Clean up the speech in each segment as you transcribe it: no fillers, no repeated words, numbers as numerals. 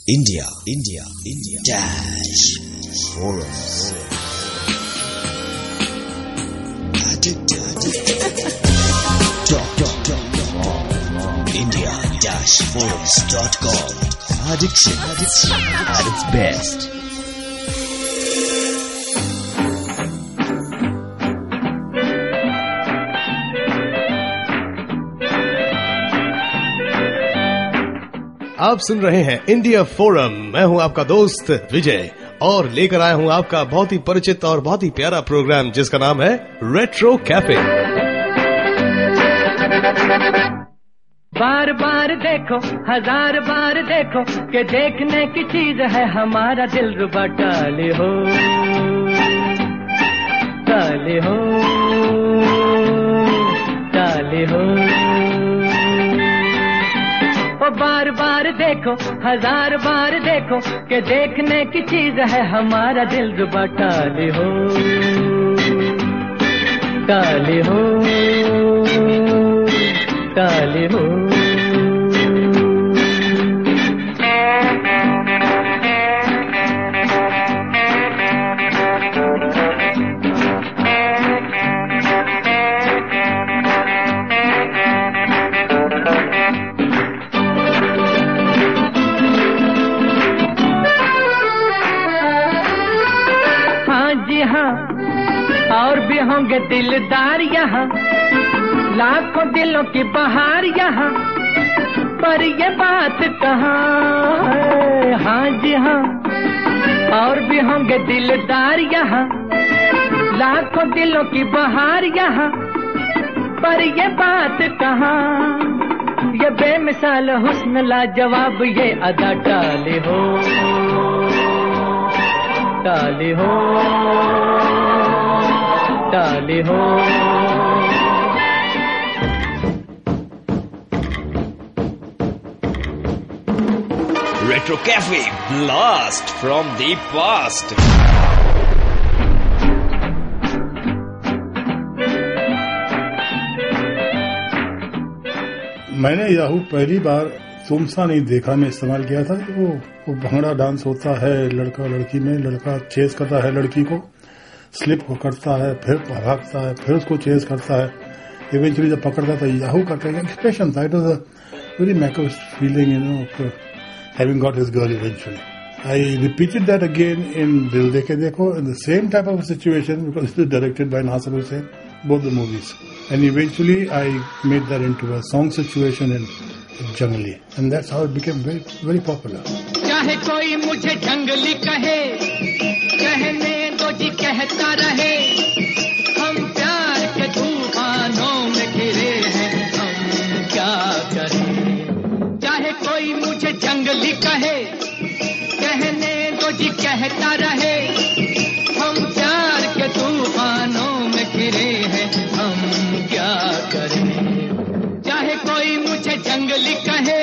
India Dash Forums. India-forums.com. Addiction at its best. आप सुन रहे हैं इंडिया फोरम। मैं हूं आपका दोस्त विजय और लेकर आया हूं आपका बहुत ही परिचित और बहुत ही प्यारा प्रोग्राम जिसका नाम है रेट्रो कैफे। बार बार देखो, हजार बार देखो कि देखने की चीज है हमारा दिल रुबा। टाले हो टाले हो टाले हो। ओ बार बार देखो, हजार बार देखो कि देखने की चीज है हमारा दिल रुबा। टाले हो टाले हो टाले हो। और भी होंगे दिलदार यहाँ, लाखों दिलों की बहार यहाँ, पर ये बात कहाँ है। हाँ जी हाँ, और भी होंगे दिलदार यहाँ, लाखों दिलों की बहार यहाँ, पर ये बात कहाँ। ये बेमिसाल हुस्न लाजवाब ये अदा। टाले हो टाले हो टाले हो। Retro Cafe Blast from the past. मैंने याहू पहली बार तुमसा नहीं देखा में इस्तेमाल किया था। वो भंगड़ा डांस होता है लड़का लड़की में, लड़का चेस करता है लड़की को, स्लिप को करता है, फिर भागता है, फिर उसको चेस करता है, इवेंचुअली जब पकड़ता था याहू करता है। एक्सप्रेशन था, it was a very makers feeling, you know, of having got his girl eventually. I repeated that again in Dil Deke Dekho, in the same type of situation, because it is directed by Nasir Hussain, both the movies, and eventually I made that into a song situation in Jangli, and that's how it became very, very popular. चाहे कोई मुझे जंगली कहे, कहने दो जी कहता रहे, हम प्यार के तूफानों में घिरे हैं, हम क्या करें। चाहे कोई मुझे जंगली कहे, कहने दो जी कहता रहे, हम प्यार के तूफानों में घिरे हैं, हम क्या करें। चाहे कोई मुझे जंगली कहे।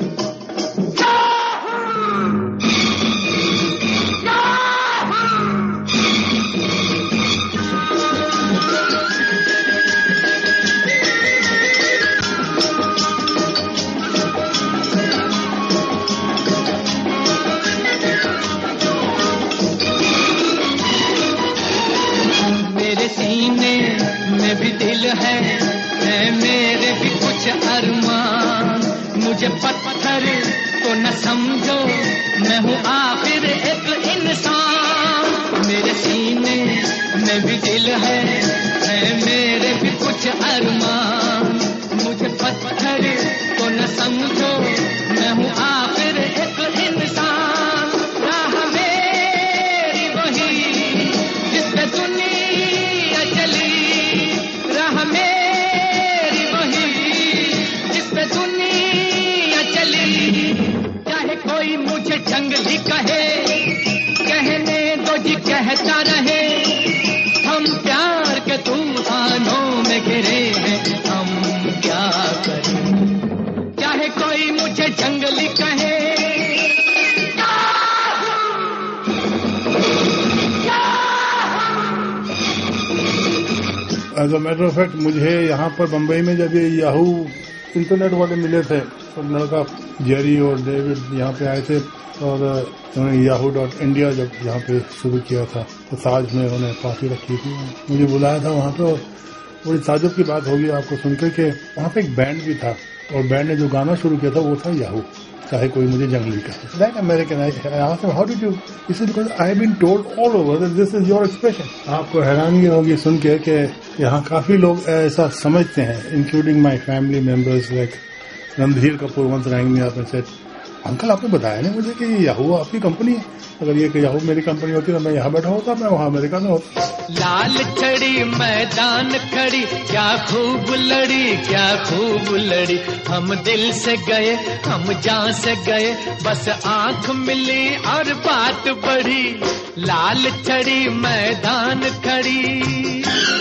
सीने में भी दिल है मेरे भी कुछ अरमान। मुझे पत्थर तो न समझो, मैं हूँ आखिर एक इंसान। मेरे सीने में भी दिल है मेरे भी कुछ अरमान। मुझे पत्थर तो न समझो, मैं हूँ आखिर एक इंसान। राह मेरी वही जिस पे दुनिया चली, राह मेरी वही जिस पे दुनिया चली। चाहे कोई मुझे जंगली कहे, कहने दो जी कहता रहे, हम प्यार के तूफानों में घिरे हैं, हम क्या करें। चाहे कोई मुझे जंगली कहे। As a matter of fact मुझे यहाँ पर बम्बई में जब ये याहू इंटरनेट वाले मिले थे, तो लड़का जेरी और डेविड यहाँ पे आए थे और उन्होंने yahoo.india जब यहाँ पे शुरू किया था तो ताज में उन्होंने पार्टी रखी थी, मुझे बुलाया था वहाँ पे। और बड़ी ताजुब की बात होगी आपको सुनकर कि वहाँ पे एक बैंड भी था और बैंड ने जो गाना शुरू किया था वो था याहू, चाहे कोई मुझे जंगली कहे। That American how did you, this is because I have been told all over that this is your expression. आपको हैरानी होगी सुन के कि यहाँ काफी लोग ऐसा समझते हैं, including my family members like Randhir Kapoor once rang me up and said, uncle आपने बताया नहीं मुझे कि याहू आपकी कंपनी है, अगर ये कि याहू मेरी कंपनी होती तो मैं यहाँ बैठा होता, मैं वहाँ अमेरिका में होता। लाल छड़ी मैदान खड़ी, क्या खूब लड़ी, क्या खूब लड़ी, हम दिल से गए, हम जान से गए, बस आंख मिली और बात बढ़ी, लाल छड़ी मैदान खड़ी।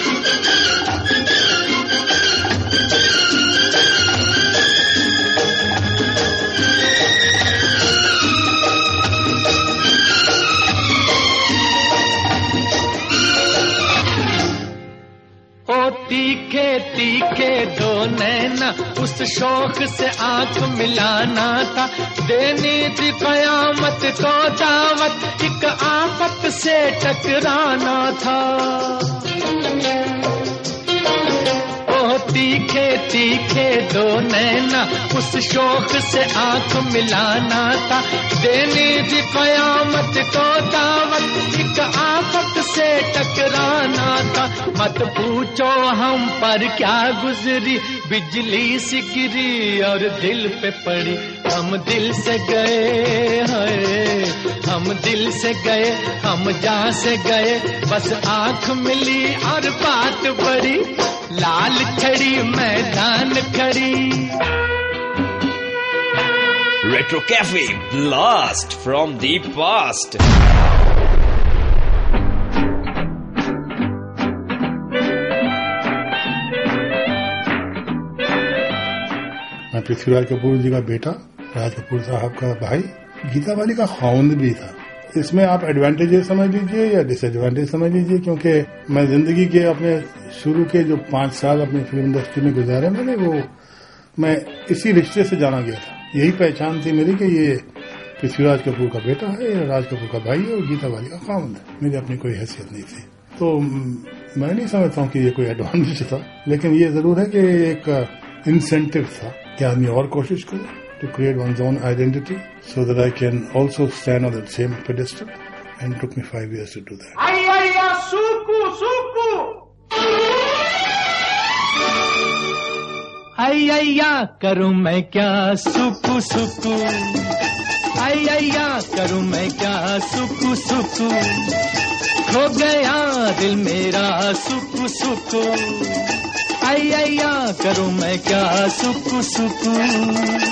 तीखे तीखे दो नैना, उस शौक से आंख मिलाना था, देनी थी कयामत को दावत, एक आफत से टकराना था। तीखे तीखे दो नैना, उस शौक से आंख मिलाना था, देनी थी कयामत को दावत, एक आफत से टकराना था। मत पूछो हम पर क्या गुजरी, बिजली सी गिरी और दिल पे पड़ी, हम दिल से गए हैं, हम दिल से गए, हम जहाँ से गए, बस आंख मिली और बात बढ़ी, लाल छड़ी मैदान खड़ी। Retro Cafe, blast from the past. मैं पृथ्वीराज कपूर जी का बेटा, राज कपूर साहब का भाई, गीता वाली का खाउंद भी था। इसमें आप एडवांटेजेस समझ लीजिए या डिसएडवांटेज समझ लीजिए, क्योंकि मैं जिंदगी के अपने शुरू के जो 5 साल अपनी फिल्म इंडस्ट्री में गुजारे मैंने, वो मैं इसी रिश्ते से जाना गया था। यही पहचान थी मेरी कि ये पृथ्वीराज कपूर का बेटा है, ये राज कपूर का भाई है और गीता वाली का खाउंद है। मेरी अपनी कोई हैसियत नहीं थी, तो मैं नहीं समझता हूँ कि ये कोई एडवांटेज था, लेकिन ये जरूर है कि एक इंसेंटिव था कि आदमी और कोशिश करे to create one's own identity so that I can also stand on that same pedestal, and it took me 5 years to do that. Ayya suku suku, ayya करूं मैं क्या सुकु सुकु, ayya करूं मैं क्या सुकु सुकु, खो गया दिल मेरा सुकु सुकु, ayya करूं मैं क्या सुकु सुकु।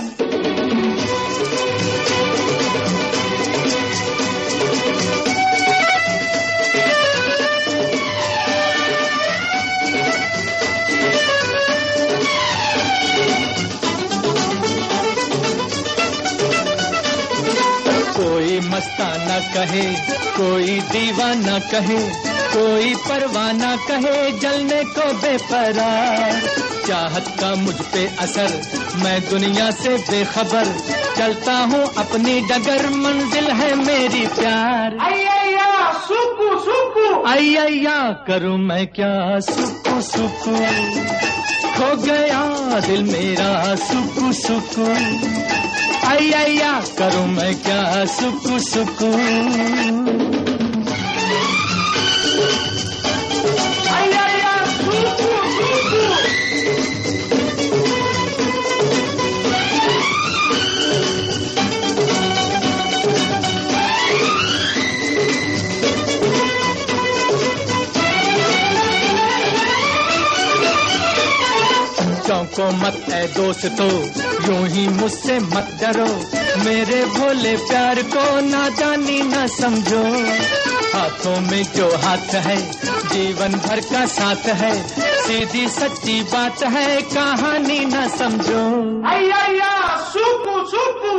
मस्ताना कहे, कोई दीवाना कहे, कोई परवाना कहे, जलने को बेपरार, चाहत का मुझ पे असर, मैं दुनिया से बेखबर, चलता हूँ अपनी डगर, मंजिल है मेरी प्यार। अय्या सुकु सुकु, अय्या करूँ मैं क्या सुकु सुकु, खो गया दिल मेरा सुकु सुकु, अय्या करूं मैं क्या सुकु सुकु, अय्या सुकु सुकु। चौंको मत ऐ दोस्तों, यूं ही मुझसे मत डरो, मेरे भोले प्यार को नादानी न समझो, हाथों में जो हाथ है जीवन भर का साथ है, सीधी सच्ची बात है कहानी न समझो। अय्या सुकु सुकु।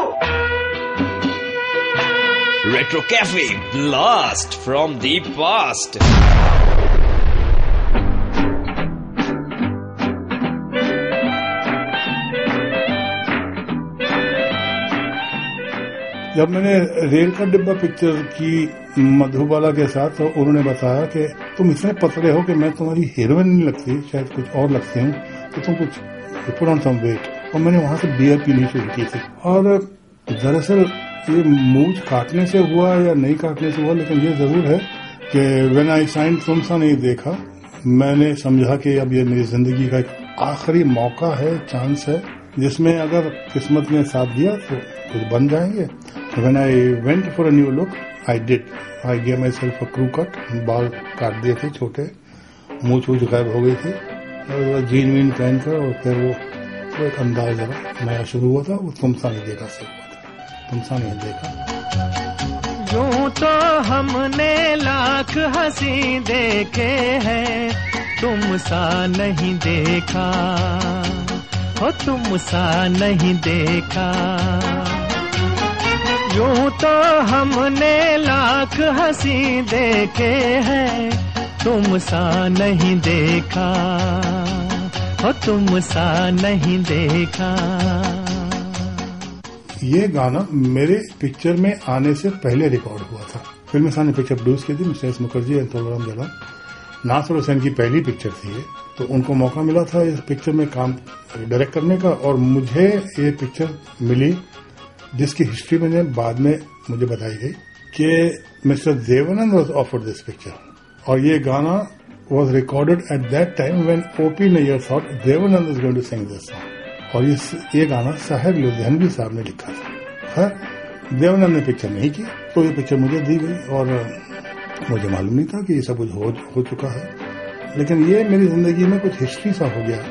Retro Cafe, blast from the past. जब मैंने रेल का डिब्बा पिक्चर की मधुबाला के साथ, तो उन्होंने बताया कि तुम इतने पतले हो कि मैं तुम्हारी हीरोइन नहीं लगती, शायद कुछ और लगती हूँ, तो तुम कुछ पुट ऑन सम वेट। और मैंने वहां से बियर पीनी शुरू की थी। और दरअसल ये मूंछ काटने से हुआ या नहीं काटने से हुआ, लेकिन ये जरूर है कि व्हेन आई साइन तुमसा नहीं देखा, मैंने समझा कि अब ये मेरी जिंदगी का एक आखिरी मौका है, चांस है, जिसमें अगर किस्मत ने साथ दिया तो कुछ बन जाएंगे। When I went for a new look, I did. I gave myself a crew cut, बाल काट दिए थे छोटे, मूंछ वूछ गायब हो गई थी, और जीन वीन पहनकर, और फिर वो एक अंदाज जरा नया शुरू हुआ था। वो तुमसा नहीं देखा से हुआ था, तुमसा नहीं देखा। यूं तो हमने लाख हंसी देखे हैं, तुम सा नहीं देखा हो, तुम सा नहीं देखा। यूं तो हमने लाख हंसी देखे हैं, तुम सा नहीं देखा हो, तुम सा नहीं देखा। ये गाना मेरे पिक्चर में आने से पहले रिकॉर्ड हुआ था। फिल्म साने पिक्चर प्रोड्यूस की थी mister S Mukherjee and Tularam Jalal. Nasir Hussain की पहली पिक्चर थी ये, तो उनको मौका मिला था इस पिक्चर में काम डायरेक्ट करने का, और मुझे ये पिक्चर मिली जिसकी हिस्ट्री मैंने बाद में मुझे बताई गई कि mister Dev Anand was offered this picture, और ये गाना was recorded at that time when O P Nayyar thought Dev Anand is going to sing this song. और ये गाना साहिर लुधियानवी साहब ने लिखा था। खैर देवानंद ने पिक्चर नहीं की, तो ये पिक्चर मुझे दी गई, और मुझे मालूम नहीं था कि ये सब कुछ हो चुका है। लेकिन ये मेरी जिंदगी में कुछ हिस्ट्री सा हो गया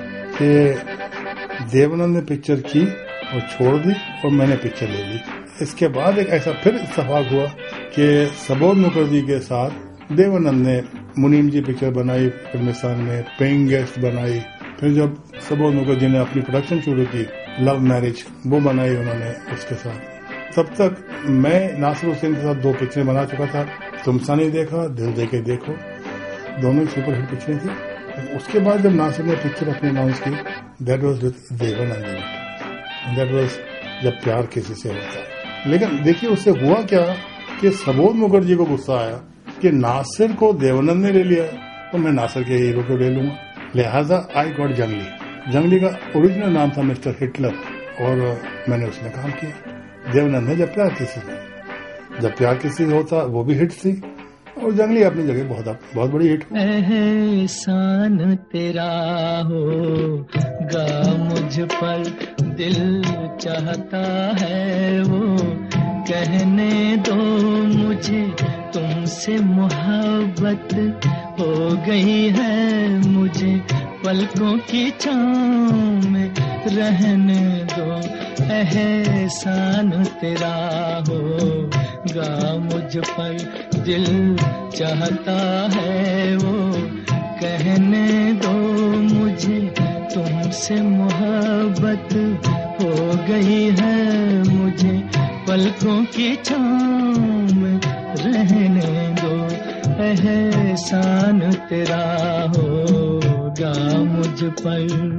कि देवानंद ने पिक्चर की और छोड़ दी, और मैंने पिक्चर ले ली। इसके बाद एक ऐसा फिर इत्तेफाक हुआ कि सबोध मुखर्जी के साथ देवानंद ने मुनीम जी पिक्चर बनाई, फिल्मिस्तान में पेइंग गेस्ट बनाई। फिर जब सबोध मुखर्जी ने अपनी प्रोडक्शन शुरू की, लव मैरिज, वो बनाई उन्होंने उसके साथ। तब तक मैं नासिर हुसैन के साथ 2 पिक्चरें बना चुका था, तुमसा नहीं देखा, दिल दे के देखो, दोनों ही सुपरहिट पिक्चरें थी। उसके बाद जब नासिर ने पिक्चर अपनी अनाउंस की, that was with Dev Anand, that was जब प्यार किसी से होता है। लेकिन देखिए उससे हुआ क्या कि सबोध मुखर्जी को गुस्सा आया कि नासिर को देवानंद ने ले लिया, तो मैं नासिर के हीरो को ले लूंगा। लिहाजा आई गॉट जंगली। जंगली का ओरिजिनल नाम था मिस्टर हिटलर, और मैंने उसमें काम किया। देवानंद ने जब प्यार किसी होता वो भी हिट थी, और जंगली अपनी जगह बहुत बड़ी हिट हुई। एहसान तेरा होगा मुझ पर, दिल चाहता है वो कहने दो मुझे, तुमसे मोहब्बत हो गई है मुझे, पलकों की छाँव में रहने दो। एहसान तेरा होगा मुझ पर, दिल चाहता है वो कहने दो मुझे, तुमसे मोहब्बत हो गई है मुझे, पलकों की छाँव में रहने दो। एहसान तेरा होगा मुझ पर।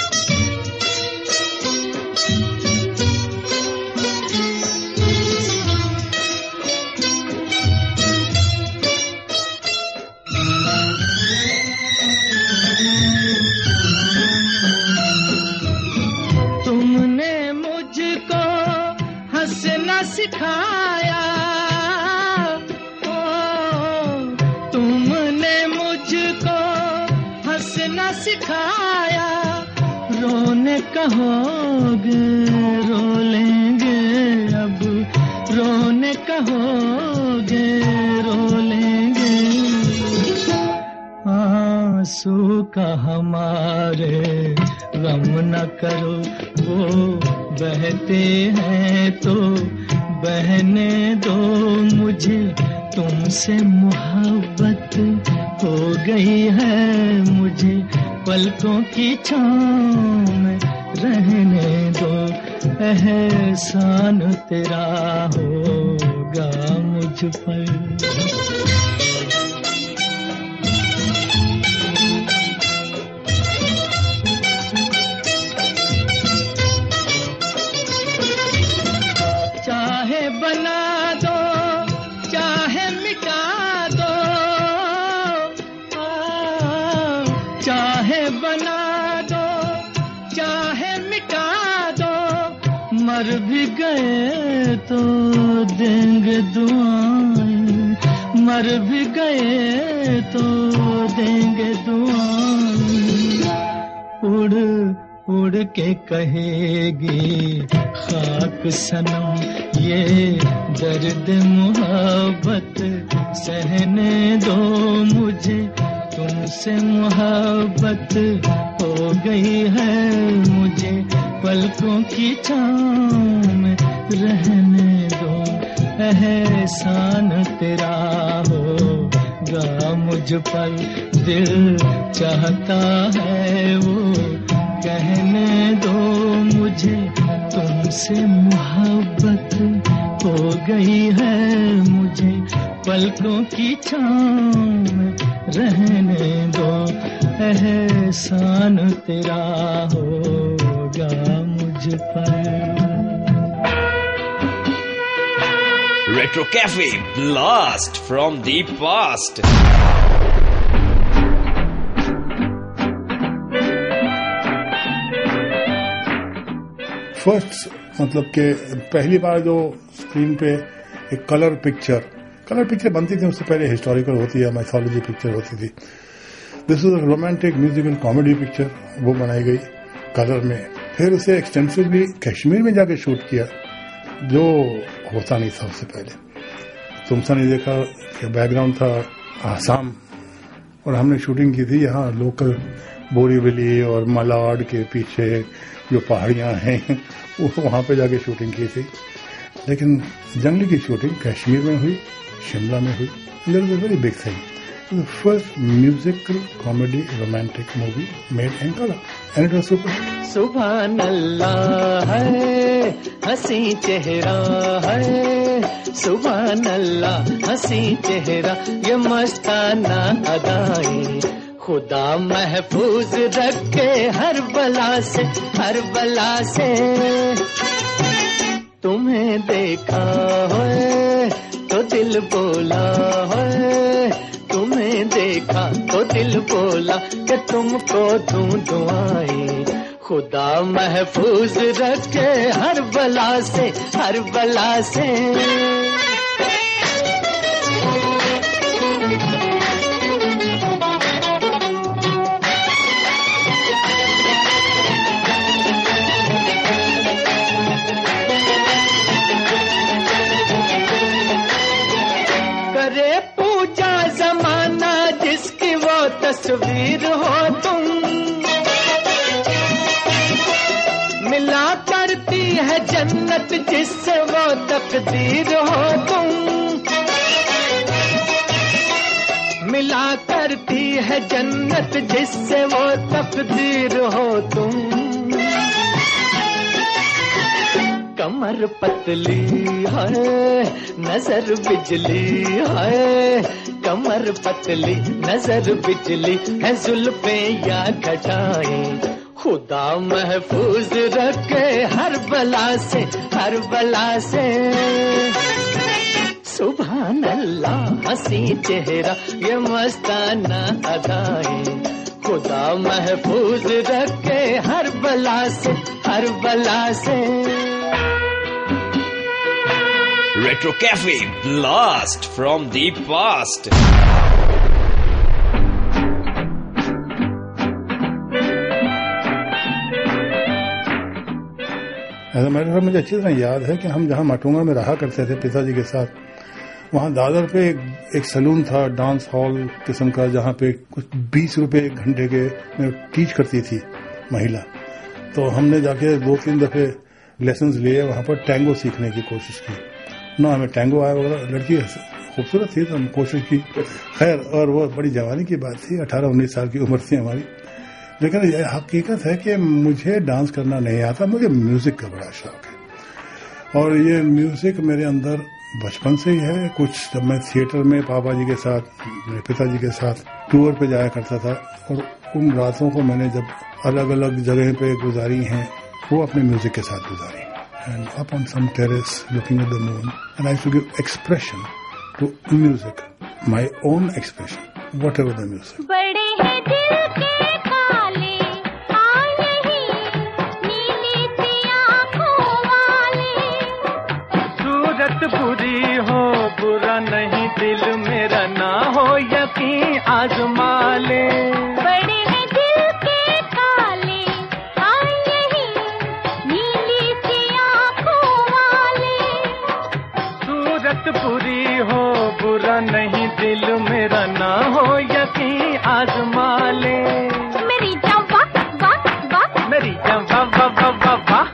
सिखाया तुमने मुझको हंसना सिखाया, रोने कहोगे रो लेंगे अब, रोने कहोगे रो लेंगे। आंसू का हमारे गम न करो, वो बहते हैं तो बहने दो मुझे, तुमसे मोहब्बत हो गई है मुझे, पलकों की छाँव में रहने दो। एहसान तेरा होगा मुझ पर। चाहे बना दो चाहे मिटा दो, चाहे बना दो चाहे मिटा दो, मर भी गए तो देंगे दुआएं, मर भी गए तो देंगे दुआएं। उड़ उड़ के कहेगी खाक सनम ये दर्द मोहब्बत, सहने दो मुझे तुमसे मोहब्बत हो गई है मुझे, पलकों की छाँव में रहने दो, एहसान तेरा होगा मुझ पर, दिल चाहता है वो कहने दो मुझे तुमसे मोहब्बत हो गई है मुझे, पलकों की छाँव में रहने दो, एहसान तेरा होगा मुझ पर। Retro Cafe Blast from the past. First मतलब कि पहली बार जो स्क्रीन पे एक कलर पिक्चर बनती थी, उससे पहले हिस्टोरिकल होती है, माइथोलॉजी पिक्चर होती थी। This is romantic musical comedy picture, वो बनाई गई कलर में। फिर उसे एक्सटेंसिवली कश्मीर में जाके शूट किया, जो होता नहीं था उससे पहले। तुमसा नहीं देखा कि बैकग्राउंड था आसाम, और हमने शूटिंग की थी यहाँ लोकल बोरीवली और मलाड के पीछे जो पहाड़ियाँ हैं वहाँ पे जाके शूटिंग की थी। लेकिन जंगली की शूटिंग कश्मीर में हुई, शिमला में हुई। There was a very big thing. It was the first musical comedy romantic movie made in color, and it was super. सुभान अल्लाह है हंसी चेहरा है, सुभान अल्लाह हंसी चेहरा, ये मस्ताना अदाएं खुदा महफूज रखे हर बला से, हर बला से। तुम्हें देखा है तो दिल बोला है, तुम्हें देखा तो दिल बोला कि तुमको दूं दुआएं, खुदा महफूज रखे हर बला से, हर बला से। तस्वीर हो तुम, मिला करती है जन्नत जिससे वो तकदीर हो तुम, मिला करती है जन्नत जिससे वो तकदीर हो तुम। कमर पतली है नजर बिजली है, कमर पतली नजर बिजली है, जुल्फें या घटाएं खुदा महफूज रखे हर बला से, हर बला से। सुभान अल्लाह हंसी चेहरा, ये मस्ताना अदाएं खुदा महफूज रखे हर बला से, हर बला से। Retro Cafe Blast from the past. ऐसा मेरे मुझे अच्छी तरह याद है कि हम जहाँ माटुंगा में रहा करते थे पिताजी के साथ, वहाँ दादर पे एक सलून था, डांस हॉल किस्म का, जहाँ पे कुछ 20 रुपए एक घंटे के में टीच करती थी महिला। तो हमने जाके 2-3 दफे लेसन्स लिए, वहाँ पर टैंगो सीखने की कोशिश की ना, हमें टैंगो आया वगैरह। लड़की खूबसूरत थी तो हम कोशिश की, खैर, और वो बड़ी जवानी की बात थी, 18-19 साल की उम्र थी हमारी। लेकिन यह हकीकत है कि मुझे डांस करना नहीं आता, मुझे म्यूजिक का बड़ा शौक है, और ये म्यूजिक मेरे अंदर बचपन से ही है। कुछ जब मैं थिएटर में पापा जी के साथ, मेरे पिताजी के साथ टूर पे जाया करता था, और उन रातों को मैंने जब अलग अलग जगह पे गुजारी हैं, वो अपने म्यूजिक के साथ गुजारी। and up on some terrace looking at the moon, and I used to give expression to music, my own expression, whatever the music. बड़े हैं दिल के काले, आए ही नीली सी आँखों वाले। सूरत बुरी हो बुरा नहीं, दिल मेरा ना हो यकीन आजमा ले। बड़े हैं दिल के काले, आए ही नीली सी आँखों वाले। सूरत बुरी हो बुरा नहीं, दिल मेरा ना हो यकीन आजमा ले। मेरी जान वाह वाह वाह, मेरी जान वाह वाह वाह वाह वाह।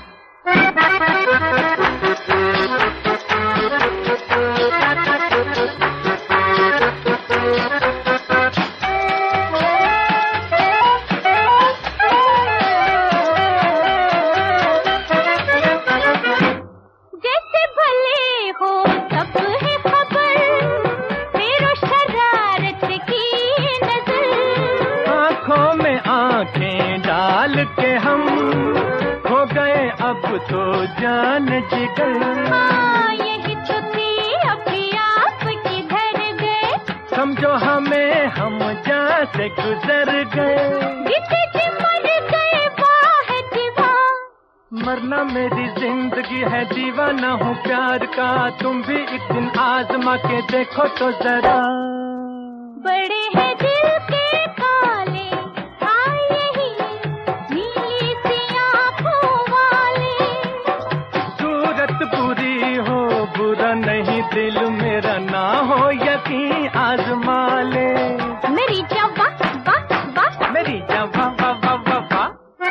जैसे भले हो सब है खबर, तेरो शरारत की नजर। आँखों में आँखें डाल के हम हो गए अब तो जान जिगर। हाँ यही तो थी, अभी आप किधर गए? समझो हमें हम जहाँ से गुजर गए। जीते जी मर गए, वाह दीवा। मरना मेरी जिंदगी है, दीवाना हूँ प्यार का। तुम भी एक दिन आजमा के देखो तो जरा। बड़े हैं दिल के काले, आए ही नीली सी आँखों वाले। सूरत बुरी हो बुरा नहीं, दिल मेरा ना हो यकीन आजमा ले। मेरी जान वाह वाह वाह, मेरी जान वाह वाह वाह वाह वाह।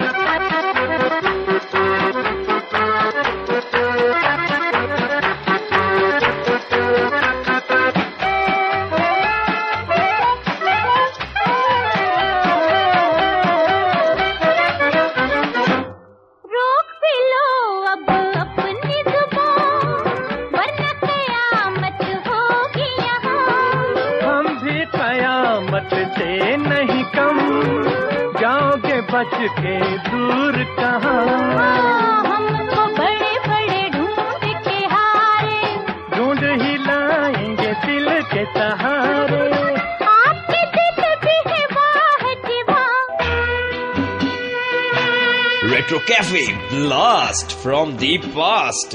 रोक भी लो अब अपनी जुबान, वरना कयामत होगी यहाँ। हम भी कयामत से नहीं कम, जाओगे बच के दूर कहाँ। हमको बड़े बड़े ढूंढ के हारे, ढूंढ ही लाएंगे दिल के सहारे। आपके दिल भी है वाह दीवा। Retro Cafe Blast from the past.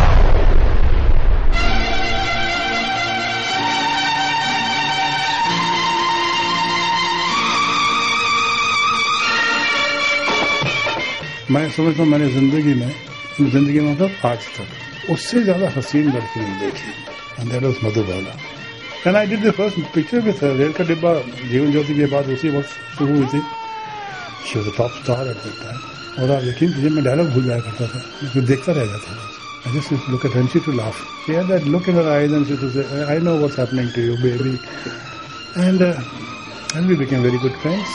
मैं समझता हूँ मैंने जिंदगी में मतलब आज तक उससे ज्यादा हसीन लड़की नहीं देखी, and that was Madhubala. And I did the first picture with her. Rail Ka Dibba Jeevan Jyoti के बाद उसी वक्त शुरू हुई थी। She was a top star at that time. और आप यकीन कीजिए मैं डायलॉग भूल जाया करता था, क्योंकि देखता रह जाता था। I just used to look at her and she to laugh. She had that look in her eyes and she used to say, I know what's happening to you, baby. And we became very good friends.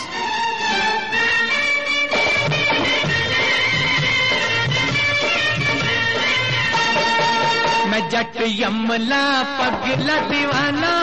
मैं जट यमला पगला दीवाना,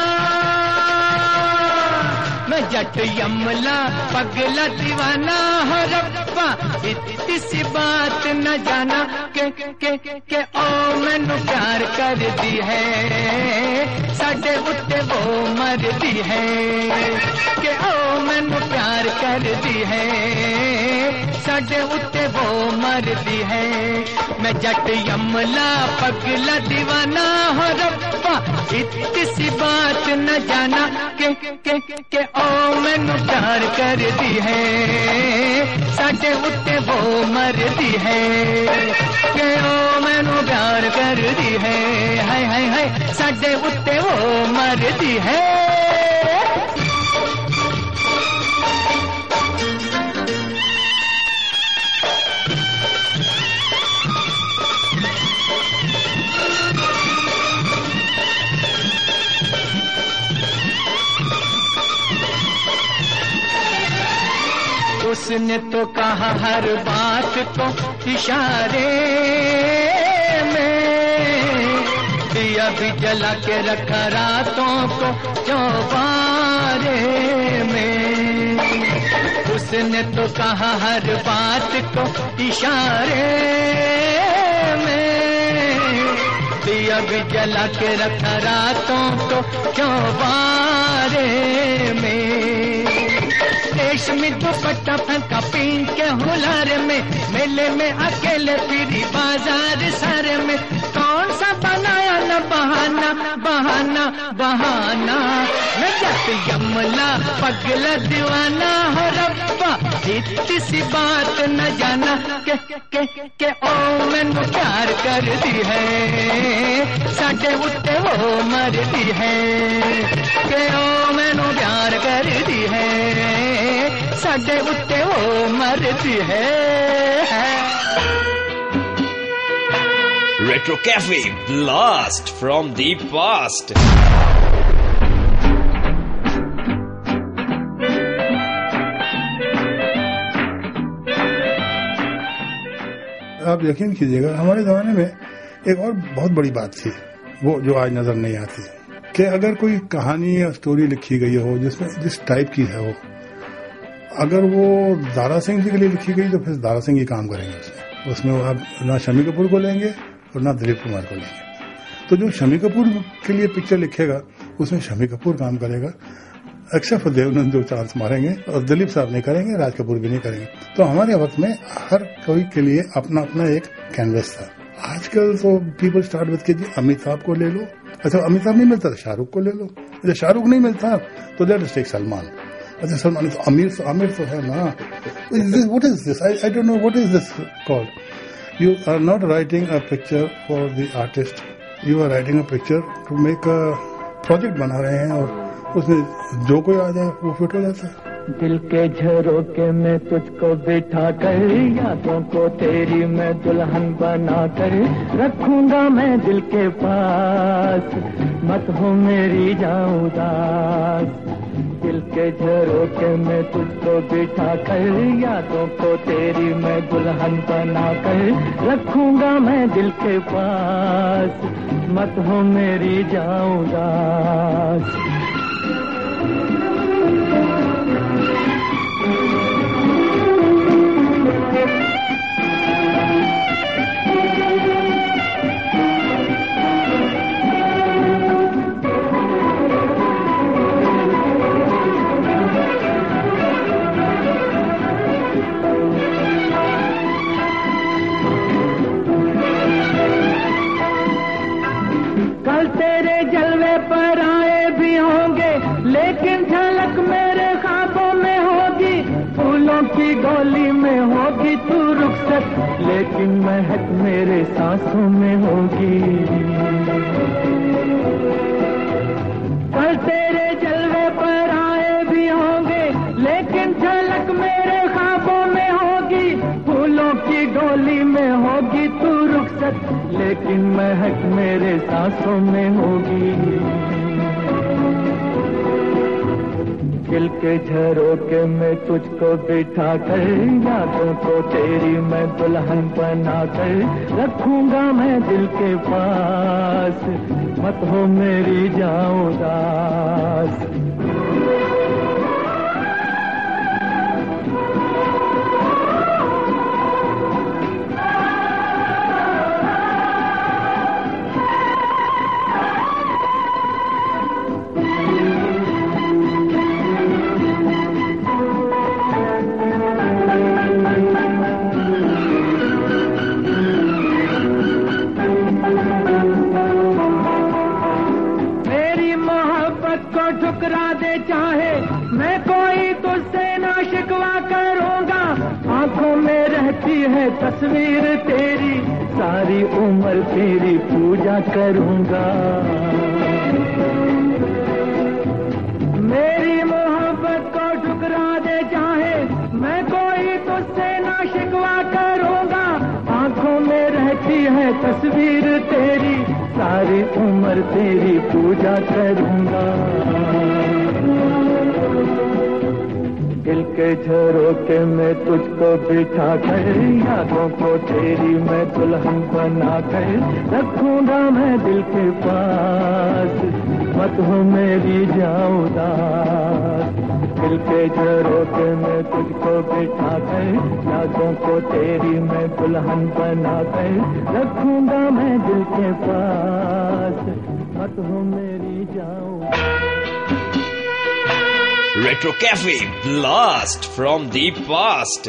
मैं जट यमला पगला दीवाना। हो रब्बा इतनी सी बात न जाना के ओ मैनू प्यार कर दी है, साडे उत्ते वो मर दी है। के ओ मैनू प्यार कर दी है, साडे उत्ते वो मर दी है। मैं जट यमला पगला दीवाना। हो रब्बा इतनी सी बात न जाना के ओ मैनू प्यार कर दी है, साडे उत्ते वो मर दी है। के ओ मैनू प्यार कर दी है, हाय हाय हाय साडे उत्ते वो मर दी है। उसने तो कहा हर बात को इशारे में, दिया भी जला के रखा रातों को चौबारे में। उसने तो कहा हर बात को इशारे में, अभी अभी जला के रखा रातों को क्यों बारे में। रेशमी दुपट्टा फंका पीन के हुलारे में, मेले में अकेले फिरी बाजार सारे में। कौन सा बनाया न बहाना बहाना बहाना, मैं जट यमला पगला दीवाना हो रब्बा, इतनी सी बात न जाना के ओ मैनू प्यार कर दी है, साडे उत्ते वो मर दी है, के ओ मैनू प्यार कर दी है, साडे उत्ते वो मर दी है। Retro Cafe Blast from the past. आप यकीन कीजिएगा, हमारे जमाने में एक और बहुत बड़ी बात थी, वो जो आज नजर नहीं आती, कि अगर कोई कहानी या स्टोरी लिखी गई हो जिसमें जिस टाइप की है वो, अगर वो दारा सिंह जी के लिए लिखी गई तो फिर दारा सिंह ही काम करेंगे उसमें वो आप ना शम्मी कपूर को लेंगे और ना दिलीप कुमार को लेंगे। तो जो शम्मी कपूर के लिए पिक्चर लिखेगा उसमें शम्मी कपूर काम करेगा, एक्सेप्ट फॉर देवानंद जो चांस मारेंगे, और दिलीप साहब नहीं करेंगे, राज कपूर भी नहीं करेंगे। तो हमारे वक्त में हर कोई के लिए अपना अपना एक कैनवस था। आजकल तो पीपल स्टार्ट विद के जी अमिताभ को ले लो, अच्छा अमिताभ नहीं मिलता तो शाहरुख को ले लो, अच्छा शाहरुख नहीं मिलता तो लेट अस टेक सलमान, अच्छा सलमान तो आमिर तो है ना। What is this, I don't know what is this called. You are not writing a picture for the artist. You are writing a picture to make a project बना रहे हैं और उसमें जो कोई आ जाए वो फिट हो जाता है। दिल के झरोके में तुझको बिठा कर, यादों को तेरी मैं दुल्हन बना कर रखूंगा मैं दिल के पास, मत हो मेरी जाऊं उदास। दिल के झरोके में तुझको बिठा कर, यादों को तेरी मैं दुल्हन बना कर रखूंगा मैं दिल के पास, मत हो मेरी जाऊं उदास। कल तेरे जलवे पर आए भी होंगे, लेकिन झलक मेरे ख्वाबों में होगी। फूलों की गोली में होगी तू रुखसत, लेकिन महक मेरे सांसों में होगी। कल तेरे जलवे पर आए भी होंगे, लेकिन झलक मेरे ख्वाबों में होगी। फूलों की गोली में होगी तू रुखसत, लेकिन महक मेरे सांसों में होगी। दिल के झरोके में तुझको बिठा कर, यादों को तेरी मैं दुल्हन बना कर रखूंगा मैं दिल के पास, मत हो मेरी जाऊं उदास। ठुकरा दे चाहे मैं कोई तुझसे ना शिकवा करूंगा। आंखों में रहती है तस्वीर तेरी, सारी उम्र तेरी पूजा करूंगा। मेरी मोहब्बत को ठुकरा दे चाहे मैं कोई तुझसे ना शिकवा करूंगा। आंखों में रहती है तस्वीर तेरी, सारी उम्र तेरी पूजा करूंगा। दिल के झरोके में तुझको बिठा कर, यादों को तेरी मैं दुल्हन बना कर रखूंगा मैं दिल के पास, मत हो मेरी जाऊं उदास। दिल के झरोके में तुझको बिठा कर, यादों को तेरी मैं दुल्हन दुल्हन बनाकर रखूंगा मैं दिल के पास, मत हो मेरी जाऊं। Retro Cafe Blast from the past.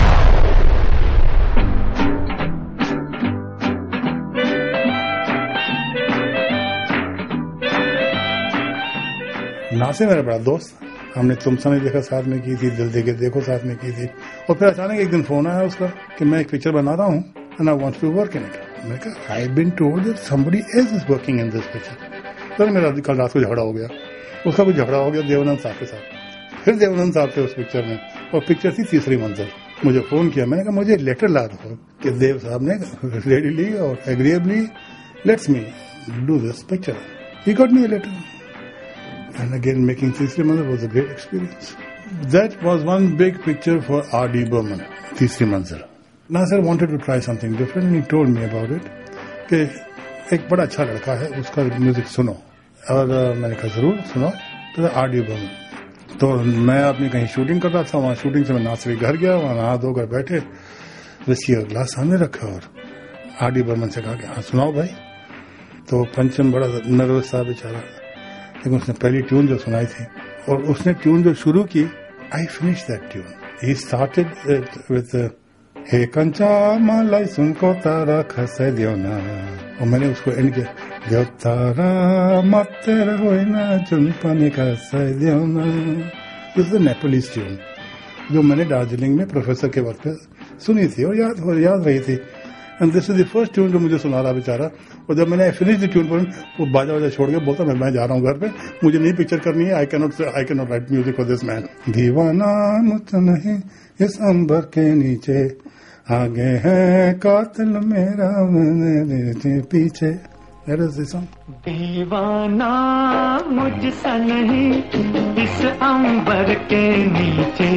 Nasir मेरा बड़ा दोस्त, हमने तुमसा नहीं देखा साथ में की थी, दिल दे के देखो साथ में की थी, और फिर अचानक एक दिन फोन आया उसका कि मैं एक पिक्चर बना रहा हूँ and I want to work in it. मैंने कहा I've been told that somebody else is working in this picture. तो मेरा कल रात को झगड़ा हो गया, उसका कुछ झगड़ा हो गया देवानंद साहब के साथ, फिर देवानंद साहब थे उस पिक्चर में, और पिक्चर थी तीसरी मंजिल। मुझे फोन किया, मैंने कहा मुझे लेटर ला दो कि देव साहब ने रेडीली और agreeably lets me do this picture. He got me a letter and again making तीसरी मंजिल was a great experience. That was one big picture for R.D. Burman, तीसरी मंजिल। Nasir wanted to try something different and he told me about it कि एक बड़ा अच्छा लड़का है, उसका म्यूजिक सुनो, और मैंने कहा जरूर सुनो। तो R.D. Burman, तो मैं अपनी कहीं शूटिंग कर रहा था, वहाँ शूटिंग से मैं नासिर के घर गया, वहाँ नहा धोकर बैठे, विस्की का ग्लास सामने रखा और R.D. Burman से कहा कि हाँ सुनाओ भाई। तो पंचम बड़ा नर्वस था बेचारा, लेकिन उसने पहली ट्यून जो सुनाई थी, और उसने ट्यून जो शुरू की, I finish that tune. He started with हे कंचा मालाई सुनको तारा खसे दियो ना, और मैंने उसको एंड किया दियो तारा मत रहो ना चुनपने खसे दियो ना। दिस इज नेपोलिस ट्यून जो मैंने दार्जिलिंग में प्रोफेसर के वक्त पे सुनी थी और याद रही थी। And this is the first tune जो मुझे सुना रहा बेचारा। और जब मैंने फिनिश द ट्यून पर वो बाजा छोड़ के बोलता मैं जा रहा हूँ घर पे, मुझे नहीं पिक्चर करनी है, I can not write music for this man. दीवाना मुझ नहीं इस अंबर के नीचे, आगे है कातिल मेरा मेरे पीछे। That is the song. दीवाना मुझसा नहीं इस अंबर के नीचे,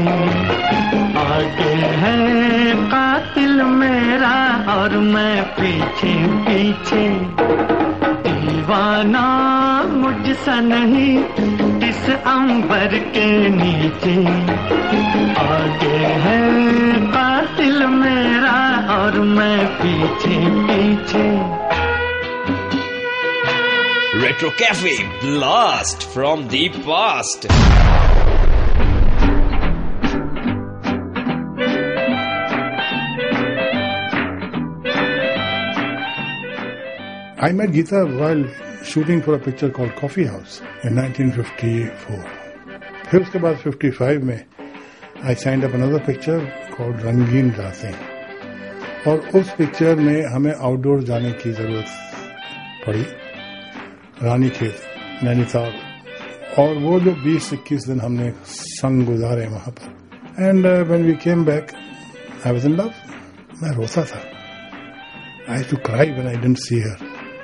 आगे है कातिल मेरा और मैं पीछे पीछे। दीवाना मुझसा नहीं इस अंबर के नीचे, आगे है कातिल मेरा और मैं पीछे पीछे। Retro Cafe Blast from the past. I met Geeta while shooting for a picture called Coffee House in 1954. फिर उसके बाद 55 में I signed up another picture called रंगीन रातें, और उस पिक्चर में हमें आउटडोर जाने की जरूरत पड़ी, रानी खेत नैनीताल, और वो जो 20-21 दिन हमने संग गुजारे वहां पर। And when we came back I was in love. मैं रोता था, I to cry when I didn't see her.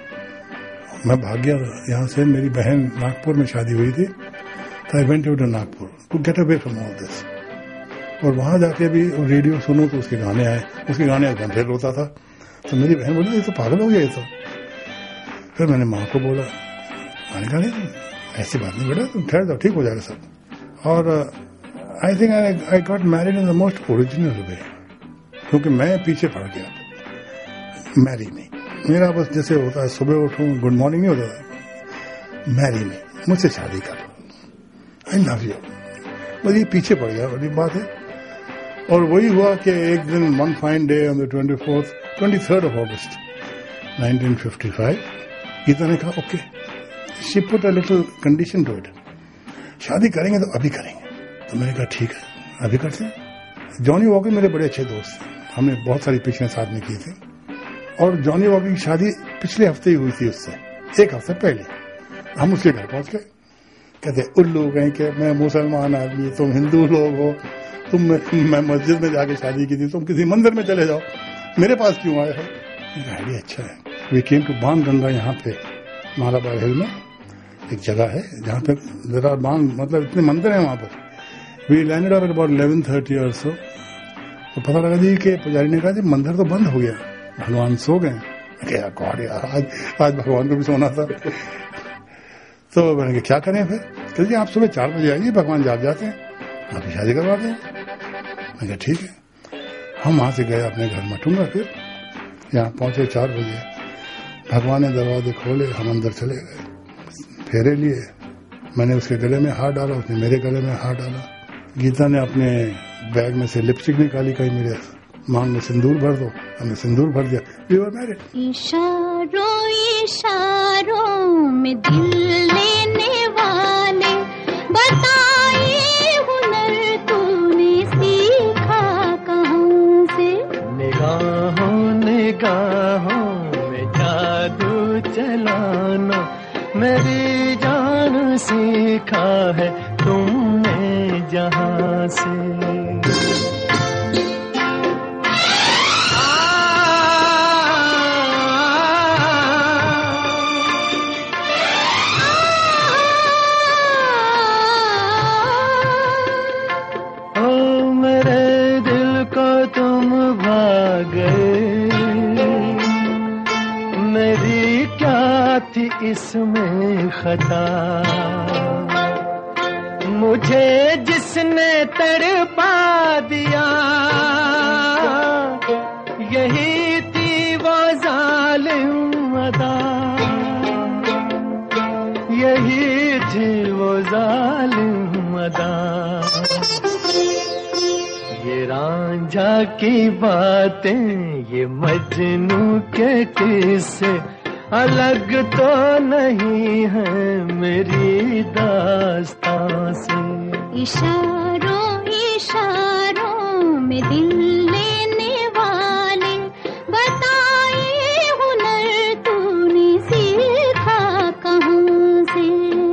मैं भाग गया यहाँ से, मेरी बहन नागपुर में शादी हुई थी, तो I went to Nagpur to get away from all this. और वहां जाके भी रेडियो सुनो तो उसके गाने आए, उसके गाने फिर रोता था। तो मेरी बहन बोली ये तो पागल हो गया ये तो। फिर मैंने माँ को बोला, मैंने कहा नहीं ऐसी बात नहीं बेटा, तुम ठहर जाओ, ठीक हो जाएगा सब। और I think I got married in the most original way, क्योंकि मैं पीछे पड़ गया, मैरी नहीं। मेरा बस जैसे होता है सुबह उठूं गुड मॉर्निंग नहीं होता, मैरी नहीं, मुझसे शादी कर, आई लव यू, बस ये पीछे पड़ गया, बड़ी बात है। और वही हुआ कि एक दिन one fine day on the 23rd of August 1955 Geeta ने कहा okay, she put a little condition to it, शादी करेंगे तो अभी करेंगे। तो मैंने कहा ठीक है अभी करते हैं। जॉनी वॉकर मेरे बड़े अच्छे दोस्त थे, हमने बहुत सारी पिक्चरें साथ में की थी, और जॉनी वॉकर की शादी पिछले हफ्ते ही हुई थी, उससे एक हफ्ते पहले। हम उसके घर पहुंच गए, कहते उल्लू कहीं के मैं मुसलमान आदमी, तुम हिंदू लोग हो, मैं मस्जिद में जाके शादी की थी, तुम किसी मंदिर में चले जाओ, मेरे पास क्यों आए हो? आइडिया अच्छा है। वी केम टू बाण गंगा, यहाँ पे मालाबार हिल में एक जगह है जहाँ पे जरा बाण मतलब इतने मंदिर हैं वहां पर। वी लैंडेड एट अबाउट 11:30 और सो। तो पता लगा जी कि पुजारी ने कहा जी मंदिर तो बंद हो गया, भगवान सो गए। क्या गॉड यार, आज भगवान को भी सोना था। तो मैंने कहा क्या करें फिर? कहते जी आप सुबह 4 बजे आइए, भगवान जाग जाते हैं, आप शादी करवा दें। मैं कहा ठीक है। हम वहां से गए अपने घर मटूंगा। फिर यहाँ पहुंचे 4 बजे। भगवान ने दरवाजे खोले, हम अंदर चले गए, फेरे लिए। मैंने उसके गले में हाथ डाला, उसने मेरे गले में हाथ डाला। गीता ने अपने बैग में से लिपस्टिक निकाली, कहीं मेरे मांग में सिंदूर भर दो। हमने सिंदूर भर दिया। We were married. इशारों इशारों में दिल लेने वाले, बताए हुनर तूने सीखा कहाँ से? निगाहों निगाहों में जादू चलाना मेरी जान सीखा है तुमने जहाँ से। इसमें खता मुझे जिसने तड़पा दिया, यही थी वो जालिम अदा, यही थी वो जालिम अदा। ये रांझा की बातें, ये मजनू के किस्से अलग तो नहीं है मेरी दास्तां से। इशारों इशारों में दिल लेने वाले, बताए हुनर तूने सीखा कहाँ से?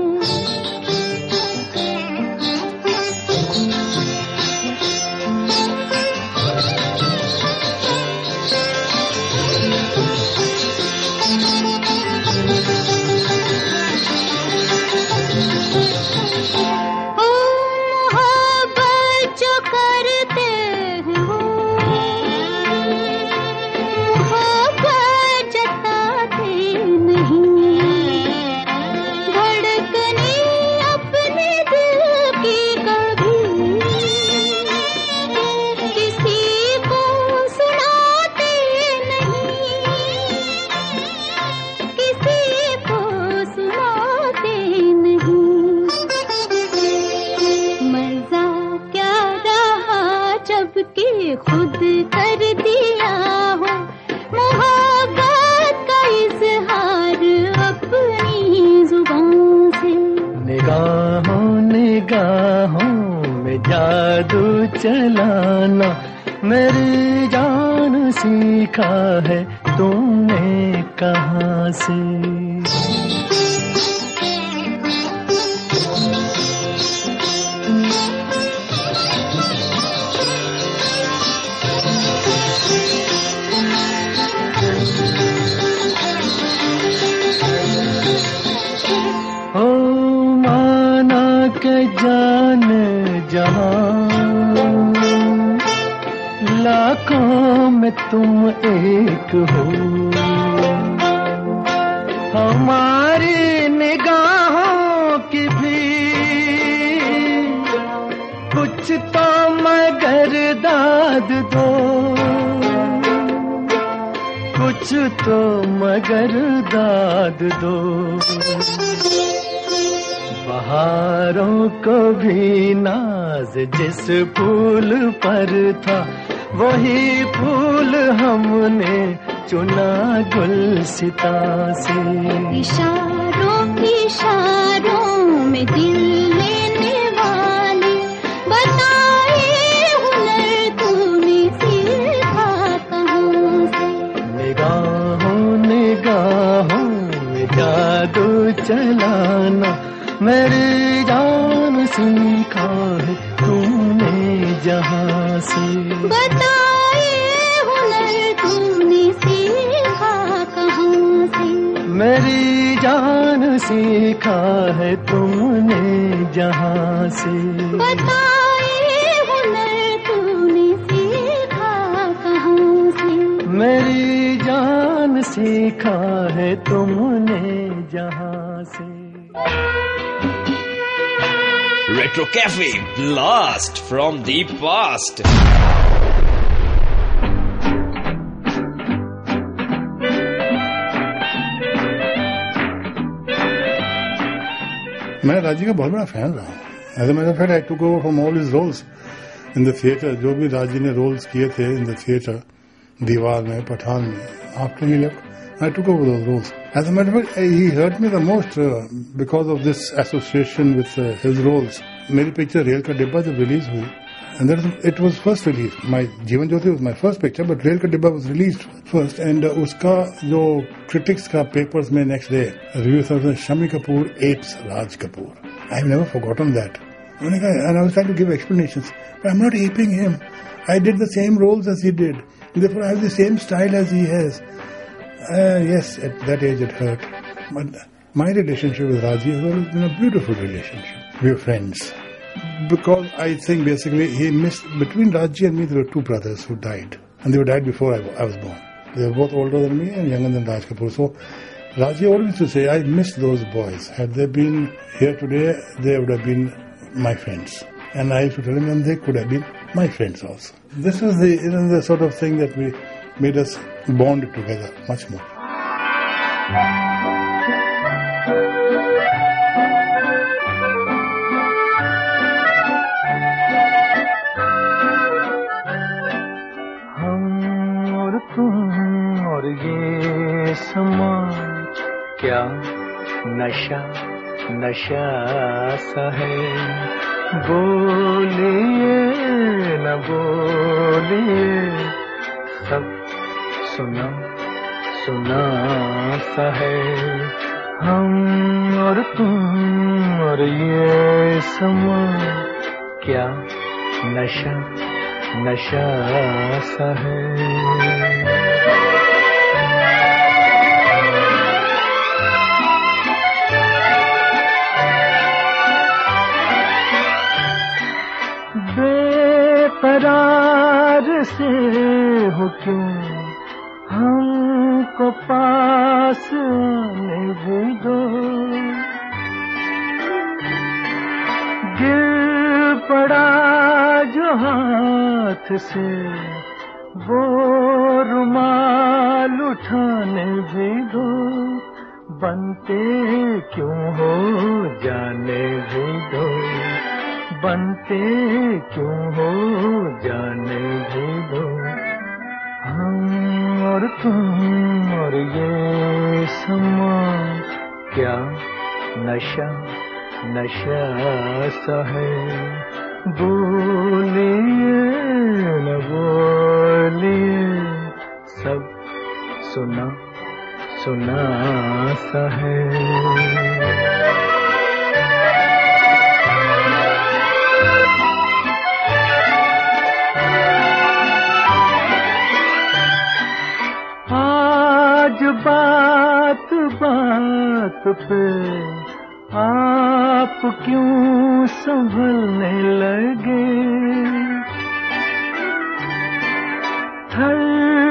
खुद कर दिया हो मोहब्बत का इजहार अपनी जुबान से। निगाहों निगाहों में जादू चलाना मेरी जान सीखा है तुमने कहाँ से? जान जहां लाखों में तुम एक हो, हमारी निगाहों की भी कुछ तो मगर दाद दो, कुछ तो मगर दाद दो। बहारों को भी नाज जिस फूल पर था, वही फूल हमने चुना गुलसिता से। इशारों इशारों में दिल लेने वाले, बताए हुनर तूने सीखा कहाँ से? निगाहों निगाहों में जादू चलाना मेरी जान सीखा है तुमने जहाँ से। बताए हुनर तूने सीखा कहाँ से? मेरी जान सीखा है तुमने जहाँ से। बताए हुनर तूने सीखा कहाँ से? मेरी जान सीखा है तुमने जहाँ से। Retro Cafe Blast from the past. मैं राजी का बहुत बड़ा फैन रहा हूँ. As a matter of fact, I took over from all his roles in the theatre. जो भी राजी ने roles किए थे in the theatre, दीवार में, पठान में, after he left, I took over those roles. As a matter of fact, he hurt me the most because of this association with his roles. मेरी picture रेल का डिब्बा जब release हुई, and it was first released. My Jeevan Jyoti was my first picture, but Rail Ka Dibba was released first, and उसका जो critics का papers में next day review था, Shami Kapoor apes Raj Kapoor. I've never forgotten that. And I was trying to give explanations, but I'm not aping him. I did the same roles as he did. Therefore, I have the same style as he has. Yes, at that age it hurt. But my relationship with Raji has always been a beautiful relationship. We were friends. Because I think basically between Raji and me, there were two brothers who died. And they died before I was born. They were both older than me and younger than Raj Kapoor. So Raji always used to say, I miss those boys. Had they been here today, they would have been my friends. And I used to tell him, and they could have been my friends also. This is the sort of thing that made us bond together much more. हम और तुम और ये समा क्या नशा नशा सा है, बोलिए न बोलिए सब सुना सुना सा है. हम और तुम और ये समा क्या नशा नशा सा है. बेकरार से हो क्यों हमको पास आने भी दो, गिर पड़ा जो हाथ से वो रुमाल उठाने भी दो, बनते क्यों हो जाने भी दो, बनते क्यों हो जाने भी दो. हम और तुम और ये समा क्या नशा नशा सा है, बोलिए न बोलिए सब सुना सुना सा है. आज बात बात पे आप क्यों संभलने लगे, थर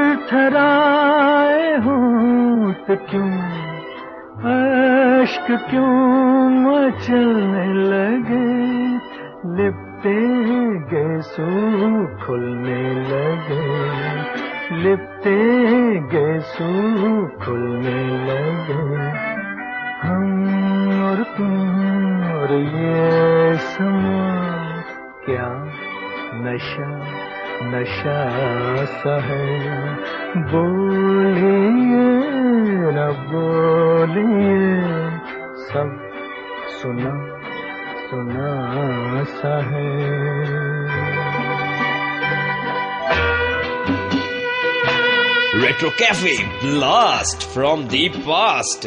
थराए होंठ क्यों अश्क क्यों मचलने लगे, लिपटे गैसू खुलने लगे, लिपटे गैसू खुलने लगे. हम और तुम और ये समा क्या नशा नशा सा है, बोलिए न बोलिए सब सुना सुना सा है. Retro Cafe Blast from the past.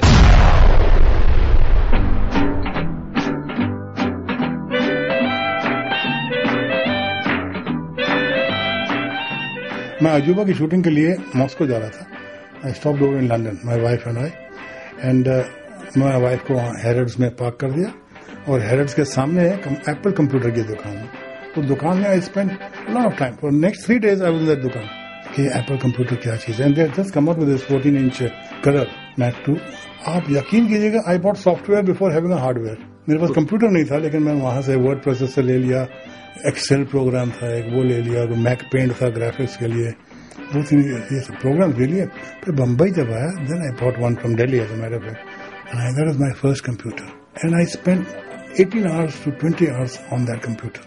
मैं अजूबा की शूटिंग के लिए मॉस्को जा रहा था. I stopped over in London, my wife and I, and मैं वाइफ को वहाँ हैरड्स में पार्क कर दिया और हैरड्स के सामने एप्पल कंप्यूटर की दुकान है. तो दुकान में I spend lot of time for next 3 days. I was in that दुकान कि एप्पल कंप्यूटर क्या चीज है, and they just come out with this 14-inch colour Mac 2. आप यकीन कीजिएगा, I bought software before having a hardware. मेरे पास कंप्यूटर नहीं था, लेकिन मैं वहां से वर्ड प्रोसेसर ले लिया, एक्सेल प्रोग्राम था एक वो ले लिया, मैक पेंट था ग्राफिक्स के लिए, 2-3 ये सब प्रोग्राम ले लिए. फिर बम्बई जब आया, then I bought one from Delhi as a matter of fact, and that was my first computer. And I spent 18 hours to 20 hours on that computer.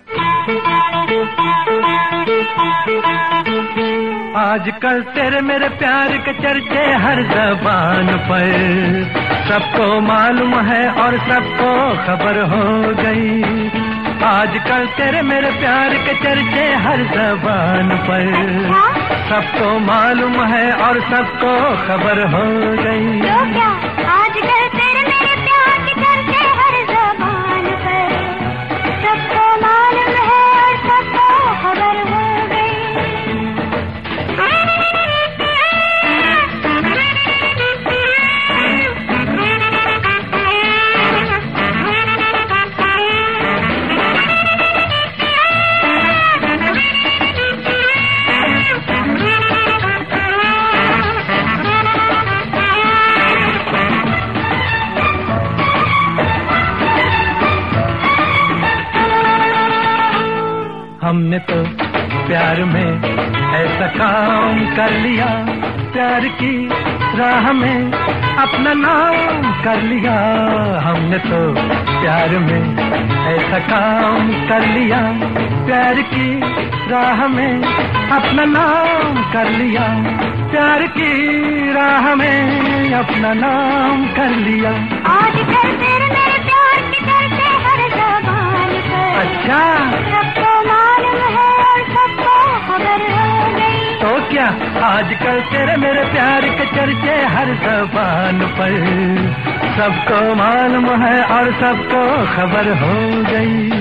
आजकल तेरे मेरे प्यार के चर्चे हर ज़बान पर, सबको मालूम है और सबको खबर हो गई। आजकल तेरे मेरे प्यार के चर्चे हर ज़बान पर, सबको मालूम है और सबको खबर हो गई। तो क्या आजकल तेरे मेरे प्यार के चर्चे हर ज़बान पर, सबको मालूम है और सबको खबर हो गई। हमने तो प्यार में ऐसा काम कर लिया, प्यार की राह में अपना नाम कर लिया। हमने तो प्यार में ऐसा काम कर लिया, प्यार की राह में अपना नाम कर लिया। प्यार की राह में अपना नाम कर लिया। आजकल तेरे मेरे प्यार के चर्चे हर ज़बान पर, अच्छा, सबको मालूम है और सबको खबर हो गई। तो क्या आजकल तेरे मेरे प्यार के चर्चे हर ज़बान पर, सबको मालूम है और सबको खबर हो गई।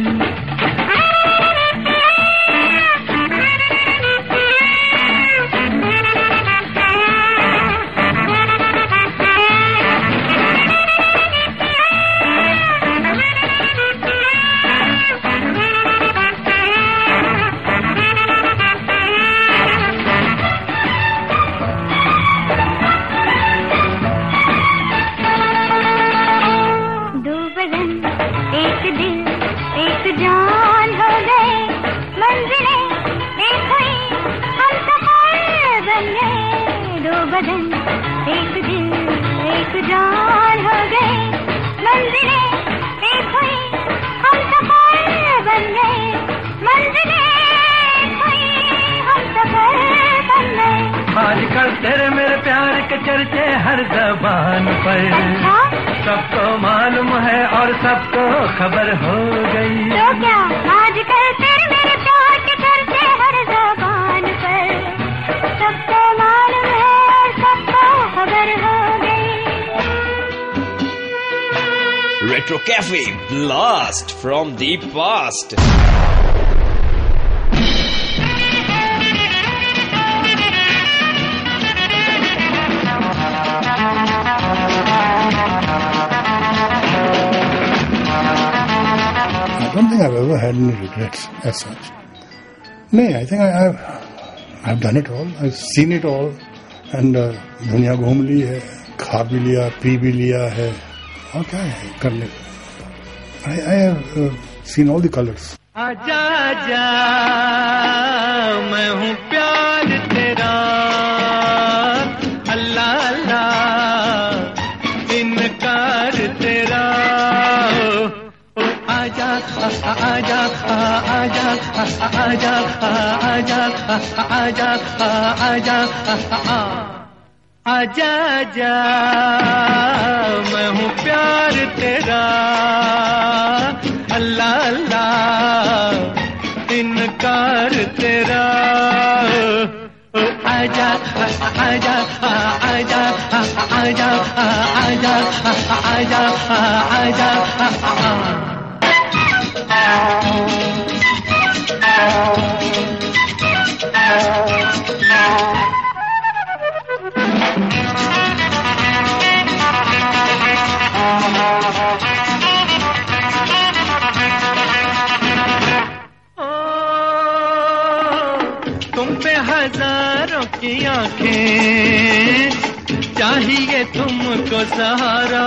आजकल तेरे मेरे प्यार के चर्चे हर ज़बान पर, सबको मालूम है और सबको खबर हो गई। तो क्या आजकल तेरे मेरे प्यार के चर्चे हर ज़बान पर, सबको मालूम है और सबको खबर हो गई। Retro Cafe Blast from the past. I don't think I've ever had any regrets as such. No, I think I've done it all. I've seen it all. And दुनिया घूम ली है, खा भी लिया, पी भी लिया है, और क्या है करने को। I have seen all the colors. आजा आजा मैं हूँ प्यार तेरा, अल्लाह अल्लाह इनकार तेरा। आजा आजा आजा आजा आजा आजा आजा आजा आजा मैं हूँ प्यार तेरा, अल्लाह अल्लाह इनकार तेरा। आजा आजा आजा आजा आजा आजा आजा आजा। तुम पे हजारों की आंखें, चाहिए तुमको सहारा।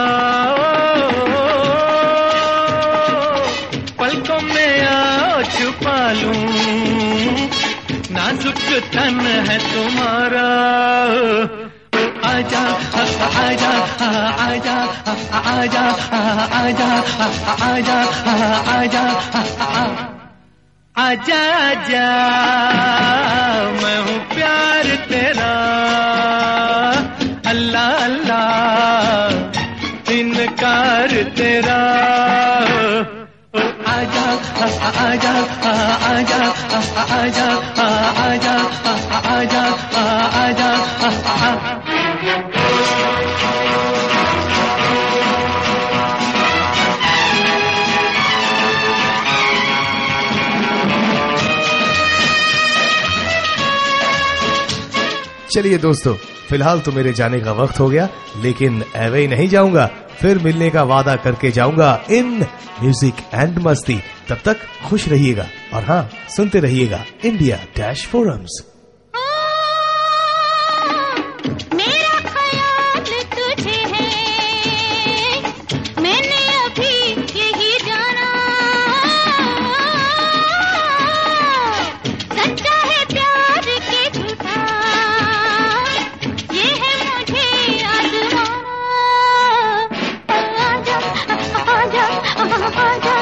पलकों में आओ छुपा लूं, नाजुक तन है तुम्हारा। आजा आजा आजा आजा आजा आजा आजा आजा आजा मैं हूँ प्यार तेरा अल्लाह अल्लाह इनकार तेरा आजा आजा आजा आजा आजा आजा आजा चलिए दोस्तों, फिलहाल तो मेरे जाने का वक्त हो गया, लेकिन ऐवे ही नहीं जाऊंगा, फिर मिलने का वादा करके जाऊंगा इन म्यूजिक एंड मस्ती। तब तक खुश रहिएगा और हाँ, सुनते रहिएगा इंडिया डैश फोरम्स। मेरा ख्याल तुझे है, मैंने अभी यही जाना, सच्चा है प्यार के झूठा, ये है मुझे आजमाना। आजा आजा आजा आजा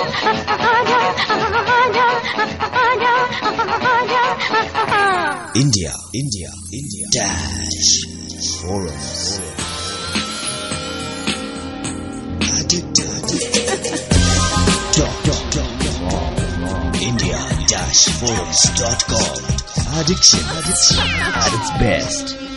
आजा आजा आजा। India Dash Forums. India-forums.com. Addiction at its best.